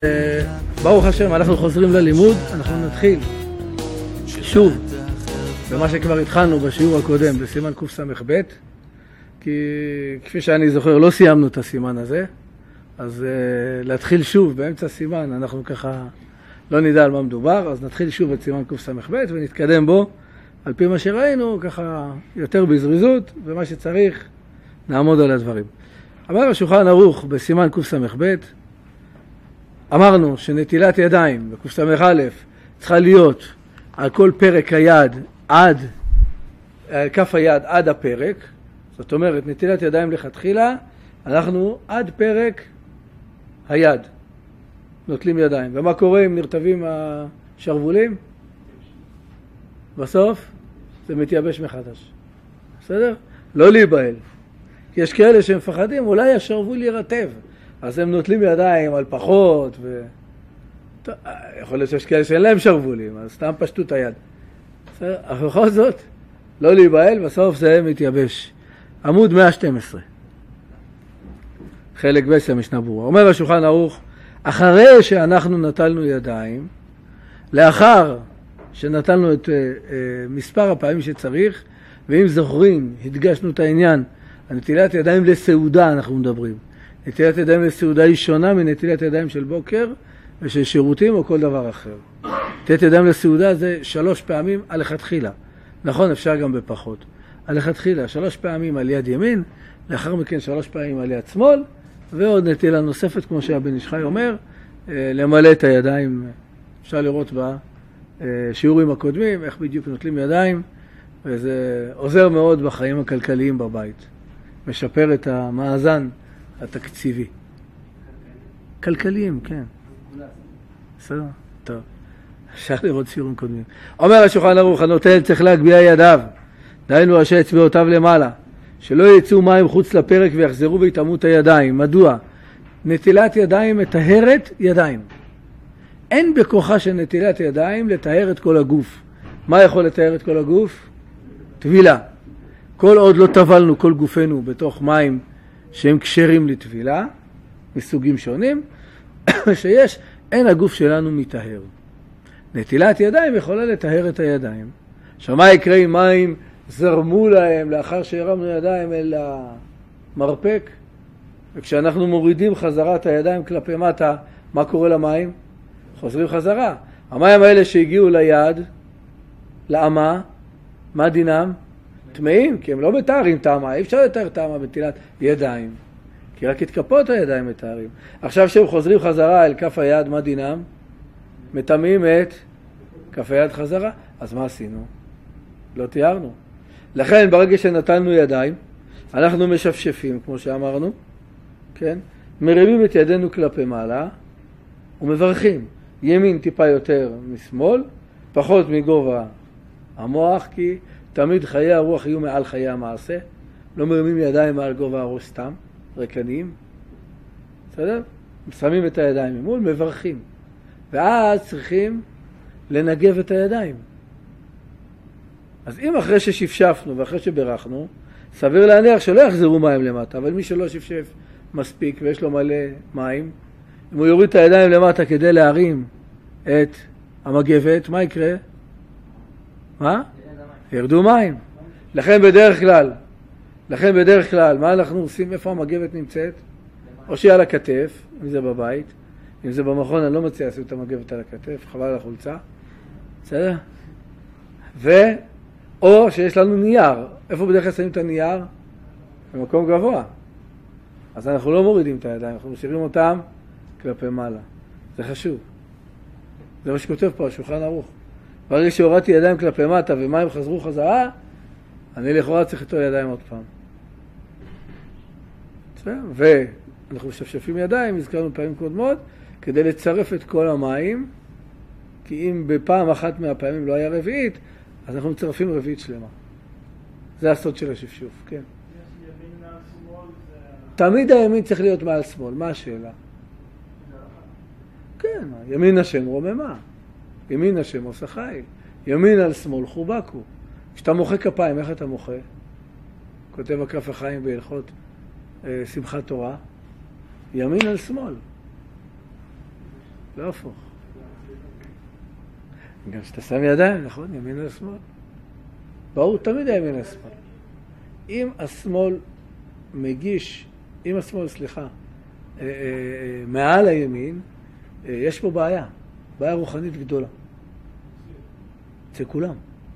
ברוך השם, אנחנו חוזרים ללימוד, אנחנו נתחיל שוב במה שכבר התחלנו בשיעור הקודם, בסימן קס"ב, כי כפי שאני זוכר לא סיימנו את הסימן הזה, אז להתחיל שוב באמצע סימן, אנחנו ככה לא נדע על מה מדובר, אז נתחיל שוב את סימן קס"ב ונתקדם בו על פי מה שראינו, ככה יותר בזריזות, ומה שצריך נעמוד על הדברים. אמר השולחן ערוך בסימן קס"ב, אמרנו שנטילת ידיים בקס"א צריכה להיות על כל פרק היד עד כף היד עד הפרק, זאת אומרת נטילת ידיים לכתחילה אנחנו עד פרק היד נוטלים ידיים. ומה קורה אם נרטבים השרוולים? בסוף זה מתייבש מחדש. בסדר? לא להיבהל, כי יש כאלה שמפחדים אולי השרוול ירטב, אז הם נוטלים ידיים על פחות, יכול להיות שיש כאלה שאין להם שרוולים, אז סתם פשטו את היד. אבל בכל זאת, לא להיבהל, בסוף זה מתייבש. עמוד 112. חלק ב' המשנה ברורה. אומר השולחן ערוך, אחרי שאנחנו נטלנו ידיים, לאחר שנטלנו את מספר הפעמים שצריך, ואם זוכרים, הדגשנו את העניין, הנטילת ידיים לסעודה אנחנו מדברים. נטילת ידיים לסעודה היא שונה מנטילת ידיים של בוקר ושל שירותים או כל דבר אחר. נטילת ידיים לסעודה זה 3 פעמים על לכתחילה. נכון, אפשר גם בפחות. על לכתחילה 3 פעמים על יד ימין, לאחר מכן 3 פעמים על יד שמאל, ועוד נטילה נוספת, כמו שהבן איש חי אומר, למלא את הידיים. אפשר לראות בשיעורים הקודמים איך בדיוק נוטלים ידיים, וזה עוזר מאוד בחיים הכלכליים בבית. משפר את המאזן התקציבי. כלכליים, כן. בסדר? טוב. אפשר לראות שיעורים קודמים. אומר השולחן ערוך, הנוטל צריך להגביה ידיו, דהיינו ראשי אצבעותיו למעלה, שלא יצאו מים חוץ לפרק ויחזרו ויטמאו את הידיים. מדוע? נטילת ידיים מטהרת ידיים. אין בכוחה של נטילת ידיים לטהר את כל הגוף. מה יכול לטהר את כל הגוף? טבילה. כל עוד לא טבלנו כל גופנו בתוך מים שהם כשרים לטבילה, מסוגים שונים, שיש, אין הגוף שלנו מטהר. נטילת ידיים יכולה לטהר את הידיים. עכשיו מה יקרה אם מים זרמו להם לאחר שהרמנו ידיים אל המרפק? וכשאנחנו מורידים חזרה את הידיים כלפי מטה, מה קורה למים? חוזרים חזרה. המים האלה שהגיעו ליד, לאמה, מה דינם? טמאים, כי הם לא מתארים טעמה, אי אפשר לתאר טעמה בנטילת ידיים, כי רק את כפות הידיים מתארים. עכשיו שהם חוזרים חזרה אל כף היד, מה דינם? מטמאים את כף היד חזרה. אז מה עשינו? לא תיארנו. לכן ברגע שנתנו ידיים, אנחנו משפשפים, כמו שאמרנו, כן? מרימים את ידינו כלפי מעלה, ומברכים. ימין טיפה יותר משמאל, פחות מגובה המוח, כי תמיד חיי הרוח יהיו מעל חיי המעשה. לא מרימים ידיים מעל גובה הראש סתם, רקניים. בסדר? שמים את הידיים ממול, מברכים. ואז צריכים לנגב את הידיים. אז אם אחרי ששפשפנו ואחרי שברכנו, סביר להניח שלא יחזרו מים למטה, אבל מי שלא שפשף מספיק ויש לו מלא מים, אם הוא יוריד את הידיים למטה כדי להרים את המגבת, מה יקרה? מה? ירדו מים. לכן בדרך כלל, מה אנחנו עושים? איפה המגבת נמצאת? או שהיא על הכתף, אם זה בבית. אם זה במכון, אני לא מציע לעשות את המגבת על הכתף, חבל על החולצה. בסדר? או שיש לנו נייר. איפה בדרך כלל שמים את הנייר? במקום גבוה. אז אנחנו לא מורידים את הידיים, אנחנו משאירים אותם כלפי מעלה. זה חשוב. זה מה שכותב פה, השולחן ערוך. ברגע שהורדתי ידיים כלפי מטה ומים חזרו חזרה, אני לכאורה צריך לטול ידיים עוד פעם. ואנחנו משפשפים ידיים, הזכרנו פעמים קודמות, כדי לצרף את כל המים, כי אם בפעם אחת מהפעמים לא היה רביעית, אז אנחנו מצרפים רביעית שלמה. זה הסוד של השפשוף, כן. יש ימין מעל שמאל? תמיד הימין צריך להיות מעל שמאל, מה השאלה? כן, ימין השם רוממה. ימין השם עושה חיל. ימין על שמאל חובקו. כשאתה מוחא כפיים, איך אתה מוחא? כותב הכף החיים בהלכות שמחת תורה. ימין על שמאל. לא הפוך. גם שאתה שם ידיים, נכון? ימין לשמאל. ברור, תמיד הימין לשמאל. אם השמאל מגיש, אם השמאל, סליחה, מעל הימין, יש פה בעיה. בעיה רוחנית גדולה. אצל כולם.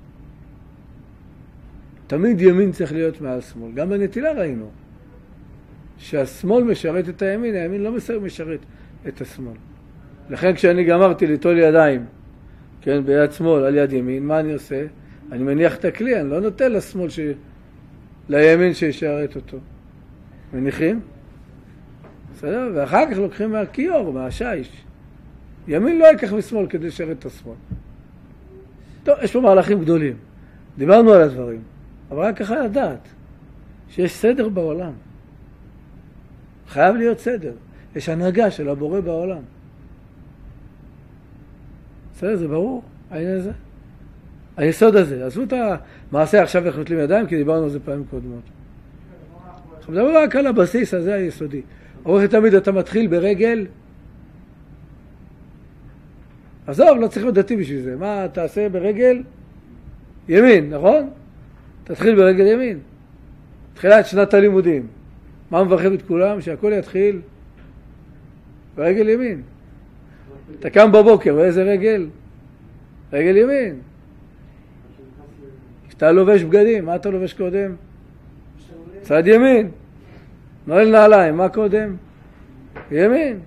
תמיד ימין צריך להיות מעל שמאל. גם בנטילה ראינו שהשמאל משרת את הימין, הימין לא משרת את השמאל. לכן כשאני גמרתי ליטול ידיים, כן, ביד שמאל על יד ימין, מה אני עושה? אני מניח את הכלי, אני לא נותן לשמאל לימין שישרת אותו. מניחים? בסדר? ואחר כך לוקחים מהכיור, מהשיש. ימין לא יקח משמאל כדי לשרת את השמאל. טוב, יש פה מהלכים גדולים. דיברנו על הדברים. אבל רק ככה לדעת שיש סדר בעולם. חייב להיות סדר. יש הנהגה של הבורא בעולם. בסדר, זה ברור, העניין הזה. היסוד הזה. עשו את המעשה עכשיו איך נוטלים ידיים, כי דיברנו על זה פעמים קודמות. אנחנו מדברים רק על הבסיס הזה היסודי. עורך תמיד אתה מתחיל ברגל, עזוב, לא צריך להיות דתי בשביל זה. מה תעשה ברגל? ימין, נכון? תתחיל ברגל ימין. תחילת שנת הלימודים. מה מבחר את כולם? שהכל יתחיל ברגל ימין. אתה קם בבוקר, באיזה רגל? רגל ימין. כשאתה לובש בגדים, מה אתה לובש קודם? צד ימין. נועל נעליים, מה קודם? ימין.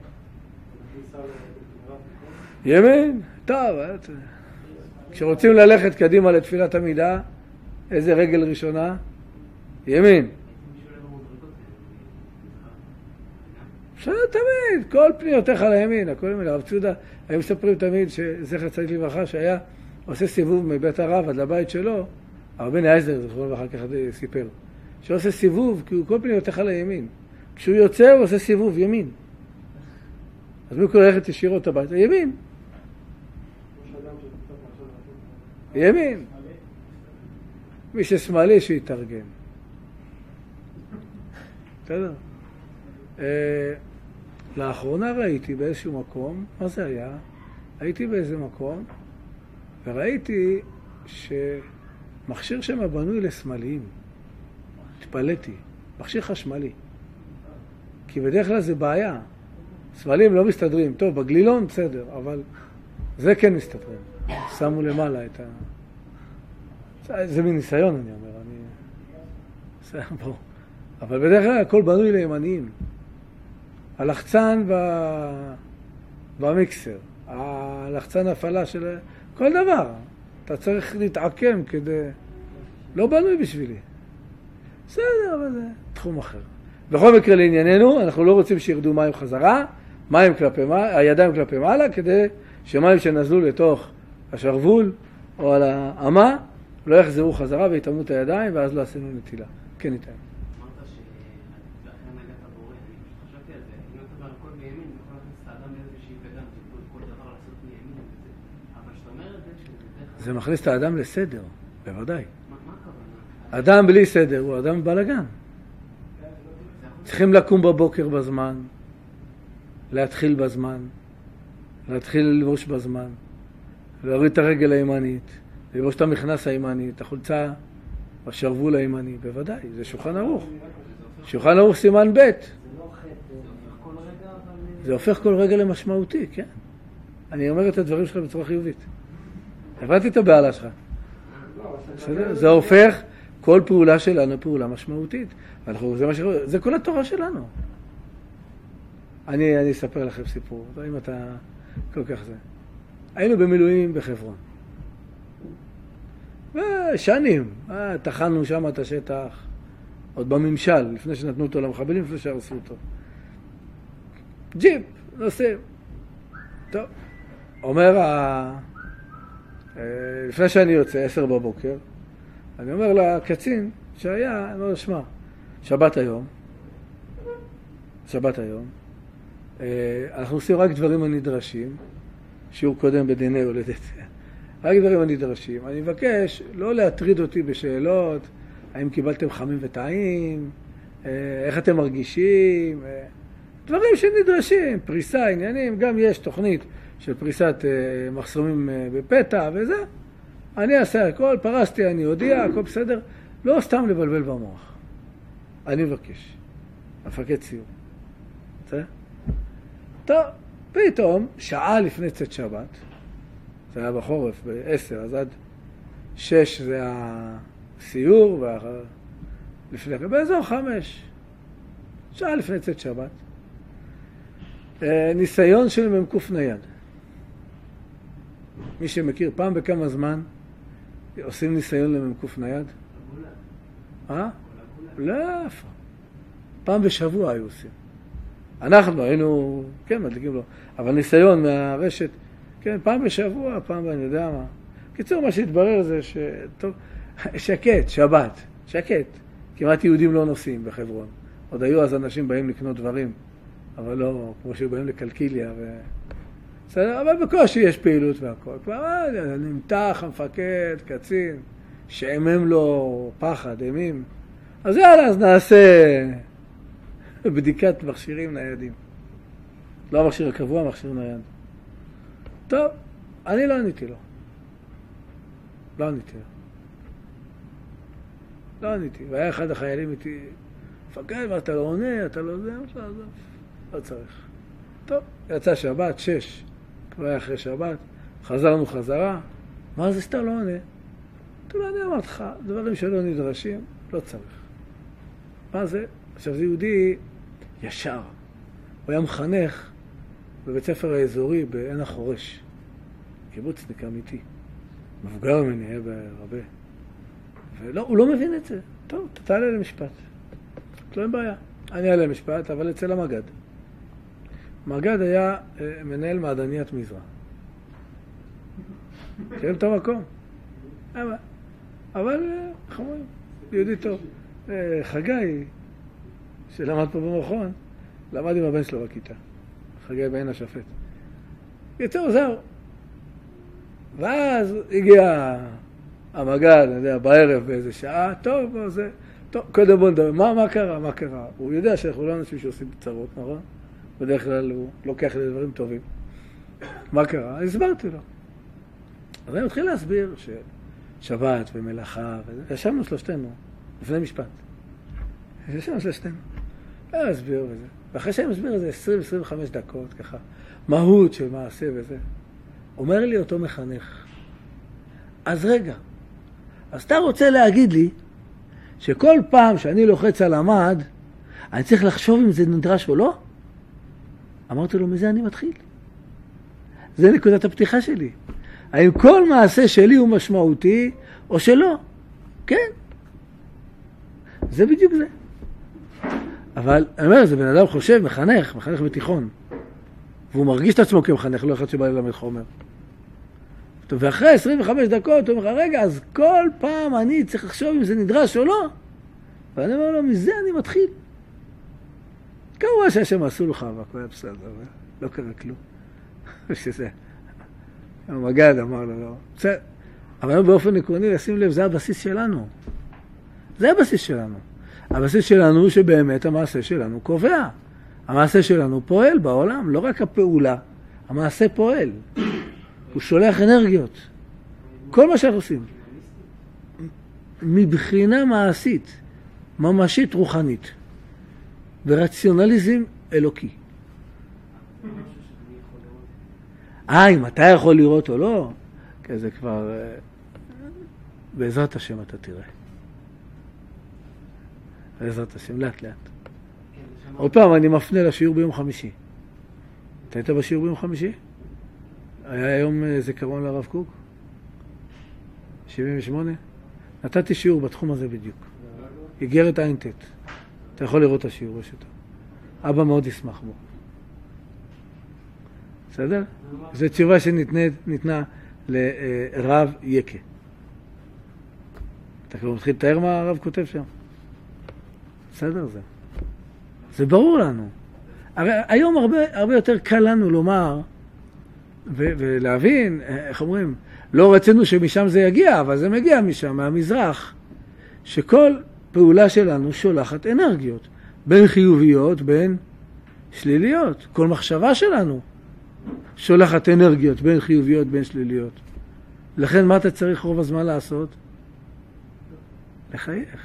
ימין. טוב, כשרוצים ללכת קדימה לתפילת עמידה, איזה רגל ראשונה? ימין. בסדר תמיד, כל פניותיך לימין, הכל ימין. הרב ציודה, היו מספרים תמיד שזכר צדיק לברכה שהיה עושה סיבוב מבית הרב עד לבית שלו, הרב בני אייזנר, זכרונו ואחר כך סיפר, שעושה סיבוב כי הוא כל פניותיך לימין. כשהוא יוצא הוא עושה סיבוב ימין. אז מי יכול ללכת ישירות הביתה? ימין. ימין. מי ששמאלי שיתארגן. בסדר? לאחרונה ראיתי באיזשהו מקום, מה זה היה? הייתי באיזה מקום וראיתי שמכשיר שם בנוי לשמאליים. התפלאתי. מכשיר חשמלי. כי בדרך כלל זה בעיה. שמאליים לא מסתדרים. טוב, בגלילון בסדר, אבל זה כן מסתדרים. שמו למעלה את זה מניסיון, אני אומר. אבל בדרך כלל הכל בנוי לימניים. הלחצן במיקסר, הלחצן הפעלה של כל דבר. אתה צריך להתעקם כדי... לא בנוי בשבילי. בסדר, אבל זה תחום אחר. בכל מקרה לענייננו, אנחנו לא רוצים שירדו מים חזרה, הידיים כלפי מעלה, כדי שמים שנזלו לתוך השרוול או על האמה, לא יחזרו חזרה ויתאמו את הידיים, ואז לא עשינו נטילה. כן, ניתן. אמרת שאחרי נגעת הבורא, אני חשבתי על זה, אם אתה אומר הכל בימין, יכול להכניס את האדם לאיזושהי פגם, כל דבר לעשות מימין וזה. אבל שאתה אומר את זה, זה מכניס את האדם לסדר, בוודאי. מה הכוונה? אדם בלי סדר הוא אדם בלגן. צריכים לקום בבוקר בזמן, להתחיל בזמן, להתחיל ללבוש בזמן, להוריד את הרגל הימנית, ללבוש את המכנס הימני, את החולצה בשרוול הימני, בוודאי, זה שולחן ערוך. שולחן ערוך סימן ב'. זה הופך כל רגע למשמעותי, כן. אני אומר את הדברים שלך בצורה חיובית. הבנתי את הבעלה שלך. זה הופך כל פעולה שלנו פעולה משמעותית. זה כל התורה שלנו. אני אספר לכם סיפור, אם אתה כל כך זה. היינו במילואים בחברון. ושנים, תחנו שם את השטח, עוד בממשל, לפני שנתנו אותו למחבלים, לפני שהרסו אותו. ג'יפ, נוסעים. טוב, אומר, לפני שאני יוצא, 10 בבוקר, אני אומר לקצין שהיה, אני אומר, שמע, שבת היום, אנחנו עושים רק דברים הנדרשים, שיעור קודם בדיני הולדת, רק דברים הנדרשים. אני מבקש לא להטריד אותי בשאלות, האם קיבלתם חמים וטעים, איך אתם מרגישים, דברים שנדרשים, פריסה, עניינים, גם יש תוכנית של פריסת מחסומים בפתע וזה. אני אעשה הכל, פרסתי, אני אודיע, הכל בסדר. לא סתם לבלבל במוח. אני מבקש. מפקד סיור. בסדר? טוב, פתאום, שעה לפני צאת שבת, זה היה בחורף, ב-10, אז עד 6 זה הסיור, באזור 5, שעה לפני צאת שבת, ניסיון של ממקוף נייד. מי שמכיר, פעם בכמה זמן עושים ניסיון לממקוף נייד? לא, פעם בשבוע היו עושים. אנחנו היינו, כן, מדליקים לו, אבל ניסיון מהרשת, כן, פעם בשבוע, פעם אני יודע מה. קיצור, מה שהתברר זה טוב, שקט, שבת, שקט. כמעט יהודים לא נוסעים בחברון. עוד היו אז אנשים באים לקנות דברים, אבל לא כמו שבאים לקלקיליה. אבל בקושי יש פעילות והכל. כבר נמתח המפקד, קצין, שעמם לו פחד, אימים. אז יאללה, אז נעשה בדיקת מכשירים ניידים. לא המכשיר הקבוע, מכשיר נייד. טוב, אני לא עניתי לו. לא עניתי. והיה אחד החיילים איתי, מפקד, מה אתה לא עונה, אתה לא זה, לא צריך. טוב, יצא שבת, 6, כבר היה אחרי שבת, חזרנו חזרה, מה זה שאתה לא עונה? אני אמרתי לך, דברים שלא נדרשים, לא צריך. מה זה? עכשיו זה יהודי ישר. הוא היה מחנך בבית ספר האזורי בעין החורש. קיבוצניק אמיתי. מבוגר ממני, היה הרבה. ולא, הוא לא מבין את זה. טוב, תעלה למשפט. לא אין בעיה. אני אעלה למשפט, אבל אצל המגד. מגד היה מנהל מעדניית מזרע. כן, טוב מקום. אבל, איך אומרים? יהודי טוב. חגי, שלמד פה במכון, למד עם הבן שלו בכיתה. חגי בעין השפט. יצאו, זהו. ואז הגיע המגד, אני יודע, בערב באיזה שעה, טוב, זה, טוב, קודם בוא נדבר, מה קרה? הוא יודע שאנחנו לא אנשים שעושים צרות, נכון? בדרך כלל הוא לוקח לדברים טובים. מה קרה? הסברתי לו. אז אני מתחיל להסביר ששבת ומלאכה, ישבנו שלושתנו, לפני משפט. ישבנו שלושתנו. להסביר וזה. ואחרי שאני מסביר איזה 20-25 דקות, ככה, מהות של מעשה וזה, אומר לי אותו מחנך, אז רגע, אז אתה רוצה להגיד לי שכל פעם שאני לוחץ על המד, אני צריך לחשוב אם זה נדרש או לא? אמרתי לו, מזה אני מתחיל. זה נקודת הפתיחה שלי. האם כל מעשה שלי הוא משמעותי או שלא? כן. זה בדיוק זה. אבל אני אומר, זה בן אדם חושב, מחנך בתיכון. והוא מרגיש את עצמו כמחנך, לא אחד שבא ללמד חומר. טוב, ואחרי 25 דקות הוא אומר, רגע, אז כל פעם אני צריך לחשוב אם זה נדרש או לא. ואני אומר לו, מזה אני מתחיל. כמובן שהשם עשו לך, והכל היה בסדר, לא קרה כלום. שזה, המגד אמר לו, לא. בסדר. אבל באופן עקרוני, לשים לב, זה הבסיס שלנו. זה הבסיס שלנו. הבסיס שלנו הוא שבאמת המעשה שלנו קובע. המעשה שלנו פועל בעולם, לא רק הפעולה. המעשה פועל. הוא שולח אנרגיות. כל מה שאנחנו עושים. מבחינה מעשית, ממשית רוחנית. ורציונליזם אלוקי. אם אתה יכול לראות או לא, כי זה כבר בעזרת השם אתה תראה. בעזרת השם, לאט לאט. עוד פעם אני מפנה לשיעור ביום חמישי. אתה היית בשיעור ביום חמישי? היה היום זיכרון לרב קוק? 78? נתתי שיעור בתחום הזה בדיוק. איגרת עין ט'. אתה יכול לראות את השיעור, יש אותו. אבא מאוד ישמח בו. בסדר? זו תשובה שניתנה לרב יקה. אתה כבר מתחיל לתאר מה הרב כותב שם? בסדר זה. זה ברור לנו. הרי היום הרבה יותר קל לנו לומר ולהבין, איך אומרים, לא רצינו שמשם זה יגיע, אבל זה מגיע משם, מהמזרח, שכל פעולה שלנו שולחת אנרגיות, בין חיוביות, בין שליליות. כל מחשבה שלנו שולחת אנרגיות, בין חיוביות, בין שליליות. לכן מה אתה צריך רוב הזמן לעשות? לחייך.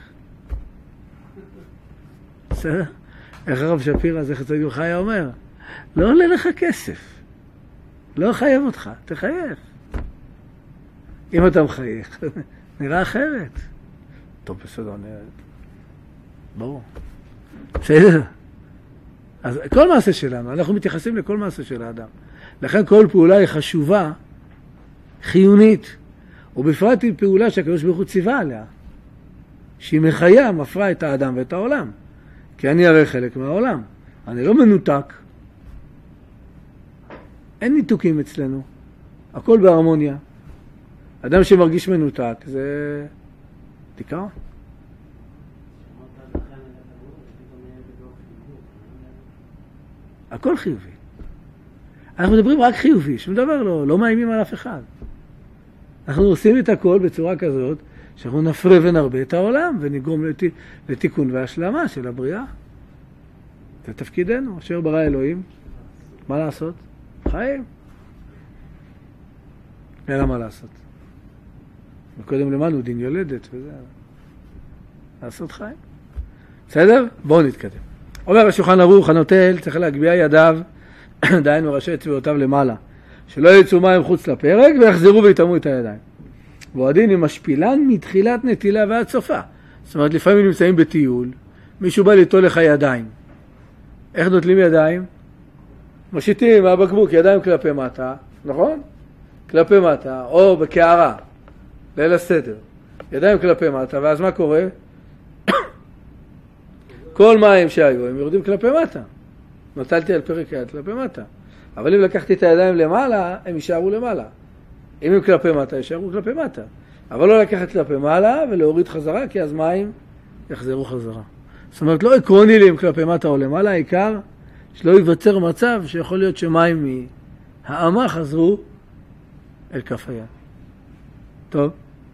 בסדר? איך הרב שפירא, זכר צדיק לברכה, אומר? לא עולה לך כסף. לא חייב אותך, תחייך. אם אתה מחייך, נראה אחרת. טוב, בסדר, ברור. בסדר. אז כל מעשה שלנו, אנחנו מתייחסים לכל מעשה של האדם. לכן כל פעולה היא חשובה, חיונית, ובפרט היא פעולה שהקדוש ברוך הוא ציווה עליה, שהיא מחיה, מפרה את האדם ואת העולם. כי אני הרי חלק מהעולם. אני לא מנותק. אין ניתוקים אצלנו. הכל בהרמוניה. אדם שמרגיש מנותק זה דיכאון. הכל חיובי. אנחנו מדברים רק חיובי, שום דבר לא מאיימים על אף אחד. אנחנו עושים את הכל בצורה כזאת, שאנחנו נפרה ונרבה את העולם, ונגרום לתיקון והשלמה של הבריאה. זה תפקידנו, אשר ברא אלוהים. מה לעשות? חיים. אין מה לעשות. וקודם למדנו דין יולדת וזה. לעשות חיים. בסדר? בואו נתקדם. אומר השולחן ערוך, הנוטל צריך להגביה ידיו, דהיינו ראשי אצבעותיו למעלה, שלא יצאו מים חוץ לפרק ויחזרו ויתאמו את הידיים. והדין היא משפילן מתחילת נטילה ועד סופה. זאת אומרת, לפעמים נמצאים בטיול, מישהו בא ליטול לך ידיים. איך נוטלים ידיים? משיתים מהבקבוק ידיים כלפי מטה, נכון? כלפי מטה, או בקערה, ליל הסדר. ידיים כלפי מטה, ואז מה קורה? כל מים שהיו, הם יורדים כלפי מטה. נוטלתי על פרק היד כלפי מטה. אבל אם לקחתי את הידיים למעלה, הם יישארו למעלה. אם הם כלפי מטה, יישארו כלפי מטה. אבל לא לקחת כלפי מעלה ולהוריד חזרה, כי אז מים יחזרו חזרה. זאת אומרת, לא עקרוני לי אם כלפי מטה או למעלה, העיקר שלא ייווצר מצב שיכול להיות שמים מהאמה חזרו אל כף היד. טוב.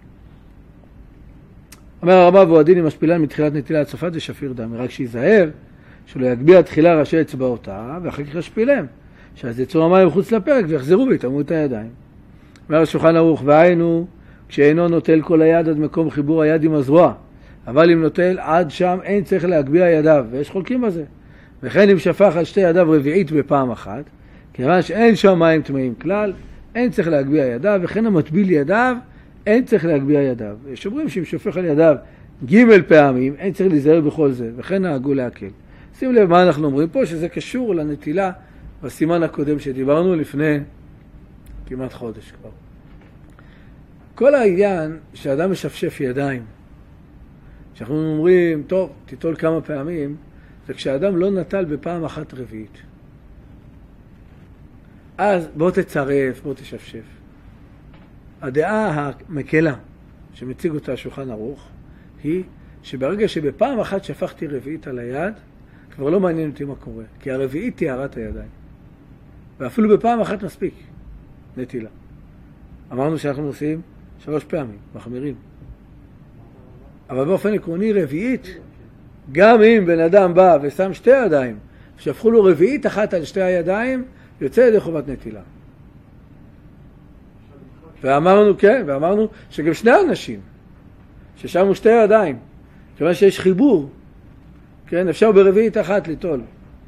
אומר הרב והדין עם משפילן מתחילת נטילה עד סופה זה שפיר דם. רק שיזהר שלא יגביה תחילה ראשי אצבעותיו ואחר כך ישפילם. שאז יצאו המים מחוץ לפרק ויחזרו ויתאמו את הידיים. אומר השולחן ערוך, והיינו כשאינו נוטל כל היד עד מקום חיבור היד עם הזרוע. אבל אם נוטל עד שם אין צריך להגביה ידיו, ויש חולקים בזה. וכן אם שפך על שתי ידיו רביעית בפעם אחת, כיוון שאין שם מים טמאים כלל, אין צריך להגביה ידיו, וכן המטביל ידיו, אין צריך להגביה ידיו. יש אומרים שאם שופך על ידיו ג' פעמים, אין צריך להיזהר בכל זה, וכן נהגו להקל. שים לב מה אנחנו אומרים פה, שזה קשור לנטילה בסימן הקודם שדיברנו לפני כמעט חודש כבר. כל העניין שאדם משפשף ידיים, שאנחנו אומרים, טוב, תיטול כמה פעמים, זה כשאדם לא נטל בפעם אחת רביעית. אז בוא תצרף, בוא תשפשף. הדעה המקלה שמציג אותה השולחן ערוך היא שברגע שבפעם אחת שפכתי רביעית על היד, כבר לא מעניין אותי מה קורה, כי הרביעית תיארת הידיים. ואפילו בפעם אחת מספיק נטילה. אמרנו שאנחנו עושים 3 פעמים, מחמירים. אבל באופן עקרוני רביעית, גם אם בן אדם בא ושם 2 ידיים, שפכו לו רביעית אחת על 2 הידיים, יוצא ידי חובת נטילה. ואמרנו, כן, ואמרנו שגם 2 אנשים, ששמו 2 ידיים, כיוון שיש חיבור, כן, אפשר ברביעית אחת ליטול.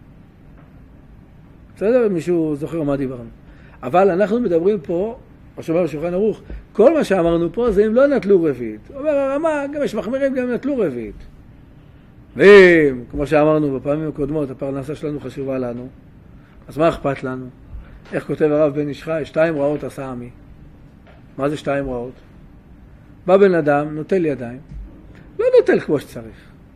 בסדר? מישהו זוכר מה דיברנו. אבל אנחנו מדברים פה, מה שאומר השולחן ערוך, כל מה שאמרנו פה זה אם לא נטלו רביעית. אומר הרמה, גם יש מחמירים, גם נטלו רביעית. ואם, כמו שאמרנו בפעמים הקודמות, הפרנסה שלנו חשובה לנו, אז מה אכפת לנו? איך כותב הרב בן איש חי? 2 רעות עשה עמי. מה זה 2 רעות? בא בן אדם, נוטל ידיים, לא נוטל כמו שצריך.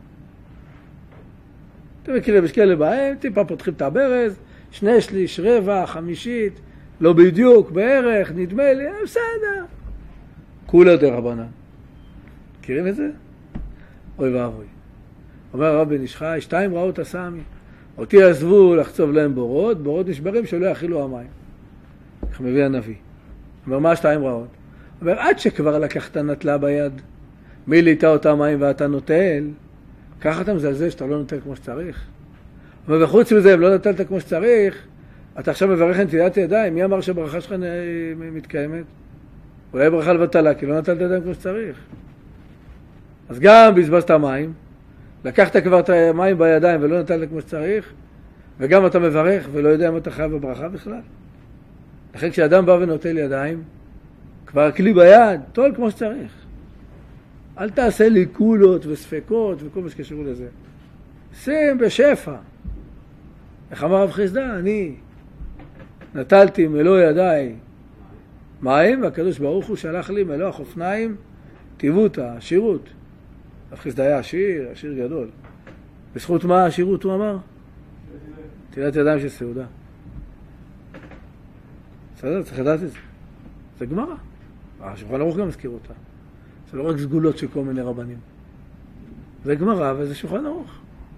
אתם מכירים, יש כאלה בהם, טיפה פותחים את הברז, 2/3, 1/4, 1/5, לא בדיוק, בערך, נדמה לי, בסדר. כולה יותר רבנן. מכירים את זה? אוי ואבוי. אומר הרב בן איש חי, 2 רעות עשה עמי. אותי עזבו לחצוב להם בורות, בורות נשברים שלא יאכילו המים. איך מביא הנביא. אומר, מה 2 רעות? אומר, עד שכבר לקחת נטלה ביד, מי ליטה אותה מים ואתה נוטל, ככה אתה מזלזל שאתה לא נוטל כמו שצריך. אבל בחוץ מזה, אם לא נטלת כמו שצריך, אתה עכשיו מברך נטילת ידיים, מי אמר שהברכה שלך מתקיימת? אולי ברכה לבטלה, כי לא נטלת ידיים כמו שצריך. אז גם בזבזת מים, לקחת כבר את המים בידיים ולא נטלת כמו שצריך, וגם אתה מברך ולא יודע אם אתה חייב בברכה בכלל. לכן כשאדם בא ונוטל ידיים, כבר הכלי ביד, טול כמו שצריך. אל תעשה לי קולות וספקות וכל מה שקשור לזה. שים בשפע. איך אמר רב חיסדא? אני נטלתי מלוא ידיי מים, והקדוש ברוך הוא שלח לי מלוא החופניים טיבותא, עשירות. רב חיסדא היה עשיר גדול. בזכות מה העשירות הוא אמר? נטילת ידיים של סעודה. בסדר, צריך לדעת את זה. זה גמרא. השולחן ערוך גם מזכיר אותה. זה לא רק סגולות של כל מיני רבנים. זה גמרא וזה שולחן ערוך.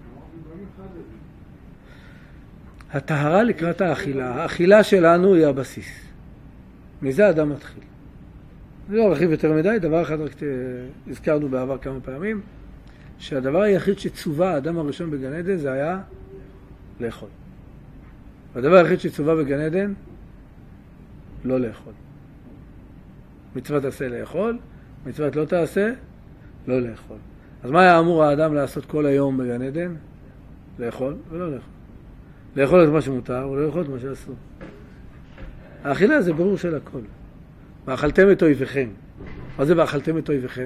הטהרה לקראת האכילה. האכילה שלנו היא הבסיס. מזה אדם מתחיל. זה לא רכיב יותר מדי, דבר אחד רק הזכרנו בעבר כמה פעמים, שהדבר היחיד שצווה האדם הראשון בגן עדן זה היה לאכול. והדבר היחיד שצווה בגן עדן, לא לאכול. מצוות תעשה לאכול, מצוות לא תעשה, לא לאכול. אז מה היה אמור האדם לעשות כל היום בגן עדן? לאכול ולא לאכול. לאכול את מה שמותר ולא לאכול את מה שאסור. האכילה זה ברור של הכל. ואכלתם את אויביכם. מה זה ואכלתם את אויביכם?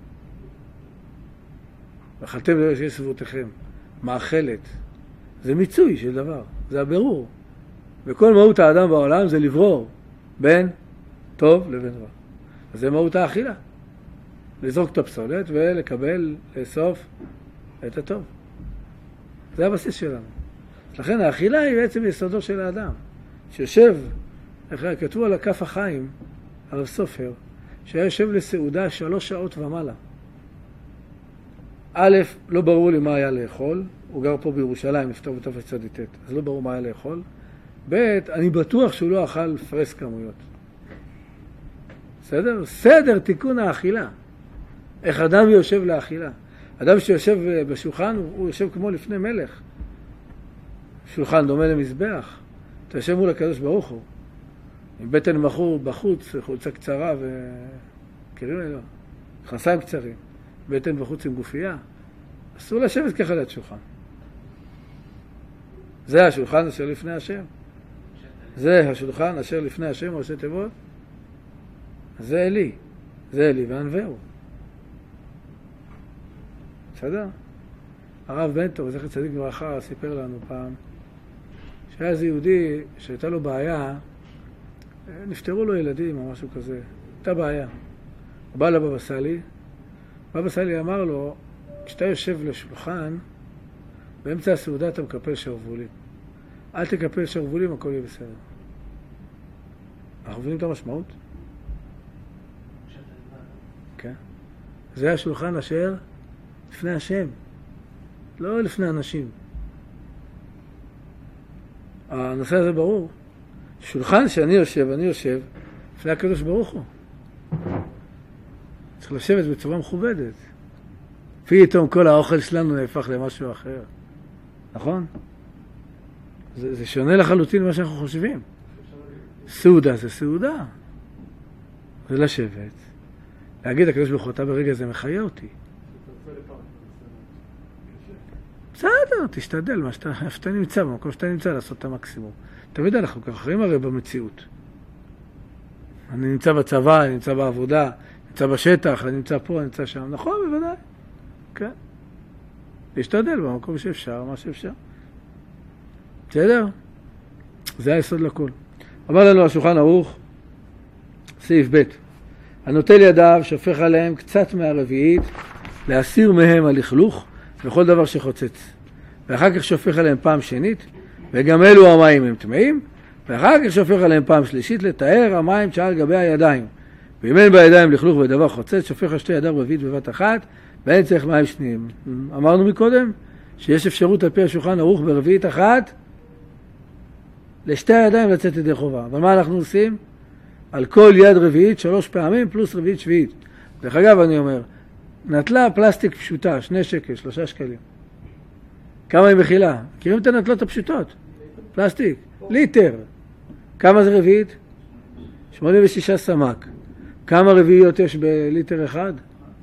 ואכלתם את שיש סביבותיכם. מאכלת. זה מיצוי של דבר. זה הבירור. וכל מהות האדם בעולם זה לברור בין טוב לבין רע. אז זה מהות האכילה. לזרוק את הפסולת ולקבל, לאסוף את הטוב. זה הבסיס שלנו. לכן האכילה היא בעצם יסודו של האדם. שיושב, כתבו על הכף החיים, הרב סופר, שהיה יושב לסעודה 3 שעות ומעלה. א', לא ברור לי מה היה לאכול, הוא גר פה בירושלים, נפטר בתרצ"ט, אז לא ברור מה היה לאכול. ב', אני בטוח שהוא לא אכל פרס כמויות. בסדר? סדר תיקון האכילה. איך אדם יושב לאכילה. אדם שיושב בשולחן, הוא יושב כמו לפני מלך. שולחן דומה למזבח. אתה יושב מול הקדוש ברוך הוא. עם בטן מחור בחוץ, חולצה קצרה מכירים לי לא. מכנסיים קצרים. בטן בחוץ עם גופייה. אסור לשבת ככה ליד שולחן. זה השולחן אשר לפני השם. זה השולחן אשר לפני השם, ראשי תיבות. זה אלי. זה אלי וענווהו. בסדר? הרב בנטור, זכר צדיק לברכה, סיפר לנו פעם שהיה איזה יהודי שהייתה לו בעיה, נפטרו לו ילדים או משהו כזה, הייתה בעיה. הוא בא לבבא סאלי, בבא סאלי אמר לו, כשאתה יושב לשולחן, באמצע הסעודה אתה מקפל שרוולים. אל תקפל שרוולים, הכל יהיה בסדר. אנחנו מבינים את המשמעות? כן. זה השולחן אשר לפני השם, לא לפני אנשים. הנושא הזה ברור. שולחן שאני יושב לפני הקדוש ברוך הוא. צריך לשבת בצורה מכובדת. פתאום כל האוכל שלנו נהפך למשהו אחר. נכון? זה שונה לחלוטין ממה שאנחנו חושבים. סעודה זה סעודה. זה לשבת. להגיד הקדוש ברוך הוא, אתה ברגע זה מחיה אותי. בסדר, תשתדל, איפה שאתה נמצא, במקום שאתה נמצא, לעשות את המקסימום. תמיד אנחנו ככה חיים הרי במציאות. אני נמצא בצבא, אני נמצא בעבודה, נמצא בשטח, אני נמצא פה, אני נמצא שם. נכון, בוודאי. כן. להשתדל במקום שאפשר, מה שאפשר. בסדר? זה היסוד לכל. אמר לנו השולחן ערוך, סעיף ב' הנוטל ידיו שופך עליהם קצת מהרביעית, להסיר מהם הלכלוך וכל דבר שחוצץ. ואחר כך שופך עליהם פעם שנית, וגם אלו המים הם טמאים, ואחר כך שופך עליהם פעם שלישית, לתאר המים שעל גבי הידיים. ואם אין בידיים לכלוך ודבר חוצץ, שופך על שתי ידיו רביעית בבת אחת, ואין צריך מים שניים. אמרנו מקודם שיש אפשרות על פי השולחן ערוך ברביעית אחת, לשתי הידיים לצאת ידי חובה. אבל מה אנחנו עושים? על כל יד רביעית 3 פעמים פלוס רביעית שביעית. דרך אגב אני אומר, נטלה פלסטיק פשוטה, 2 שקל, 3 שקלים. כמה היא מכילה? מכירים את הנטלות הפשוטות? פלסטיק, ליטר. כמה זה רביעית? 86 סמ"ק. כמה רביעיות יש בליטר אחד?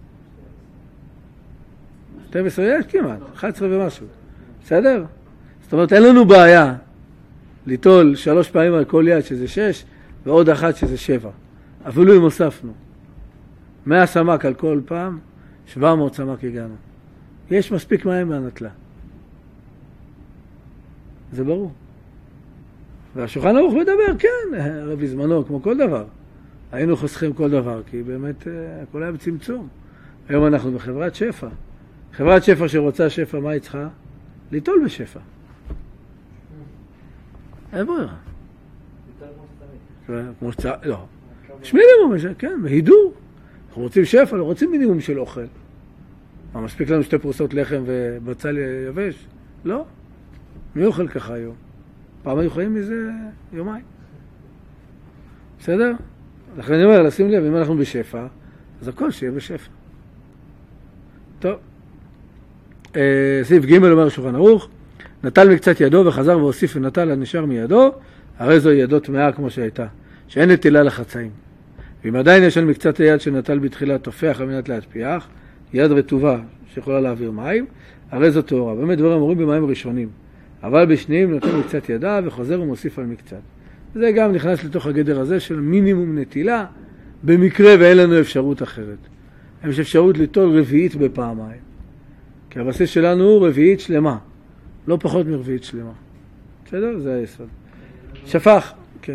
12 יש כמעט, 11 ומשהו. בסדר? זאת אומרת, אין לנו בעיה ליטול 3 פעמים על כל יד שזה 6, ועוד 1 שזה 7. אפילו אם הוספנו 100 סמ"ק על כל פעם, 700 סמ"ק הגענו. יש מספיק מים מהנטלה. זה ברור. והשולחן ערוך מדבר, כן, הרי בזמנו, כמו כל דבר. היינו חוסכים כל דבר, כי באמת הכל היה בצמצום. היום אנחנו בחברת שפע. חברת שפע שרוצה שפע, מה היא צריכה? ליטול בשפע. אין ברירה. כמו שצריך, לא. יש מינימום, כן, בהידור. אנחנו רוצים שפע, לא רוצים מינימום של אוכל. מה, מספיק לנו 2 פרוסות לחם ובצל יבש? לא. מי אוכל ככה היום? פעם היו חיים מזה יומיים. בסדר? לכן אני אומר, לשים לב, אם אנחנו בשפע, אז הכל שיהיה בשפע. טוב. סעיף ג' אומר שולחן ערוך, נטל מקצת ידו וחזר והוסיף ונטל הנשאר מידו, הרי זו ידו טמאה כמו שהייתה, שאין נטילה לחצאים. ואם עדיין יש על מקצת היד שנטל בתחילה תופח על מנת להטפיח, יד רטובה שיכולה להעביר מים, הרי זו טהורה. באמת דברים אמורים במים ראשונים. אבל בשניים נותן מקצת ידה וחוזר ומוסיף על מקצת. זה גם נכנס לתוך הגדר הזה של מינימום נטילה, במקרה ואין לנו אפשרות אחרת. יש אפשרות ליטול רביעית בפעמיים. כי הבסיס שלנו הוא רביעית שלמה, לא פחות מרביעית שלמה. בסדר? זה היסוד. שפך, כן.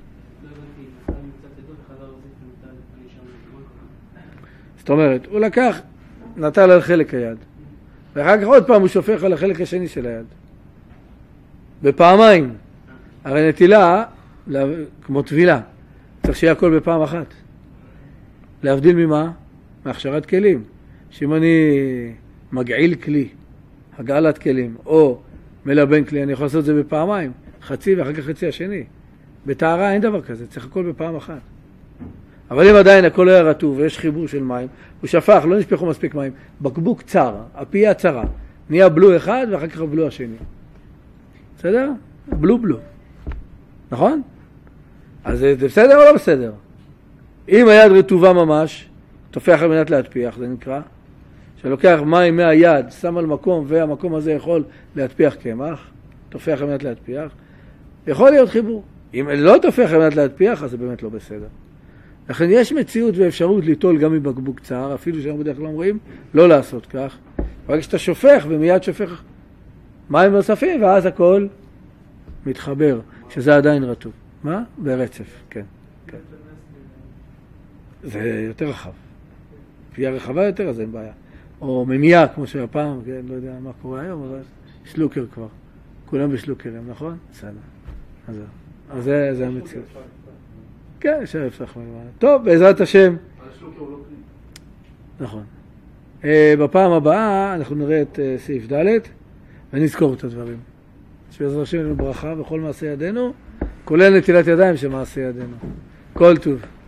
זאת אומרת, הוא לקח, נטל על חלק היד, ואחר כך עוד פעם הוא שופך על החלק השני של היד. בפעמיים. הרי נטילה, כמו טבילה, צריך שיהיה הכל בפעם אחת. להבדיל ממה? מהכשרת כלים. שאם אני מגעיל כלי, הגעלת כלים, או מלבן כלי, אני יכול לעשות את זה בפעמיים. חצי ואחר כך חצי השני. בטהרה אין דבר כזה, צריך הכל בפעם אחת. אבל אם עדיין הכל היה רטוב ויש חיבור של מים, הוא שפך, לא נשפכו מספיק מים. בקבוק צר, הפייה צרה. נהיה בלו אחד ואחר כך בלו השני. בסדר? בלו. נכון? אז זה בסדר או לא בסדר? אם היד רטובה ממש, תופח על מנת להטפיח, זה נקרא. שלוקח מים מהיד, שם על מקום, והמקום הזה יכול להטפיח קמח, תופח על מנת להטפיח, יכול להיות חיבור. אם לא תופח על מנת להטפיח, אז זה באמת לא בסדר. לכן יש מציאות ואפשרות ליטול גם מבקבוק צר, אפילו שאנחנו בדרך כלל אומרים, לא לעשות כך. רק כשאתה שופך ומיד שופך מים נוספים, ואז הכל מתחבר, שזה עדיין רטוב. מה? ברצף, כן. זה יותר רחב. פיה רחבה יותר, אז אין בעיה. או ממייה, כמו שהיה פעם, כן, לא יודע מה קורה היום, אבל שלוקר כבר. כולם בשלוקרים, נכון? בסדר. אז זה המציאות. כן, אפשר לפתח מלמעלה. טוב, בעזרת השם. נכון. בפעם הבאה אנחנו נראה את סעיף ד' ונזכור את הדברים. שבעזרת השם לנו ברכה בכל מעשה ידינו, כולל נטילת ידיים של מעשה ידינו. כל טוב.